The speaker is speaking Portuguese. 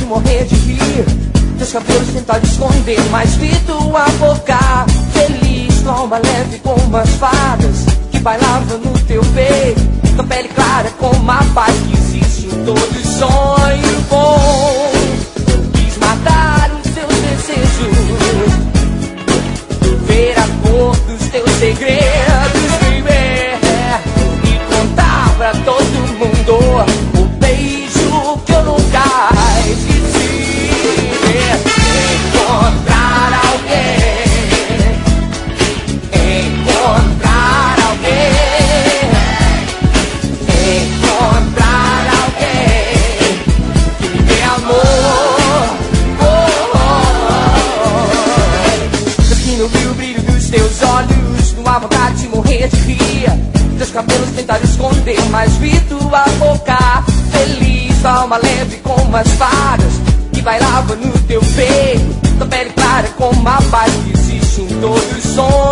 de morrer de rir. Teus cabelos tentaram esconder, mas vi tua boca feliz, tua alma leve como as fadas que bailavam no teu peito, tua pele clara como a paz que existe em todo sonho bom. Quis matar os teus desejos, ver a cor dos teus segredos, viver e contar pra todo mundo o beijo que eu nunca esqueci. Encontrar alguém, encontrar alguém, encontrar alguém que me dê amor. Eu vi o brilho dos teus olhos, numa vontade de morrer de rir. Teus cabelos tentaram esconder, mas vi tua boca feliz, tua alma leve como as fadas que bailava no teu peito, tua pele clara como a paz que existe em todo sonho.